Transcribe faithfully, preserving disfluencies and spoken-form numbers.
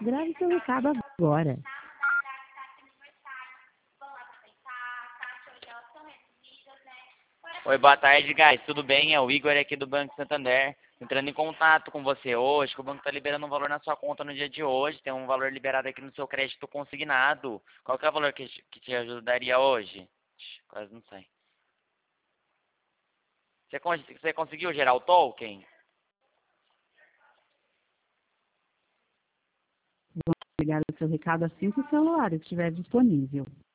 Grave seu recado agora. Oi, boa tarde, guys. Tudo bem? É o Igor aqui do Banco Santander. Entrando em contato com você hoje, que o banco está liberando um valor na sua conta no dia de hoje. Tem um valor liberado aqui no seu crédito consignado. Qual que é o valor que, que te ajudaria hoje? Quase não sei. Você, você conseguiu gerar o token? Vamos ligar o seu recado assim que o celular estiver disponível.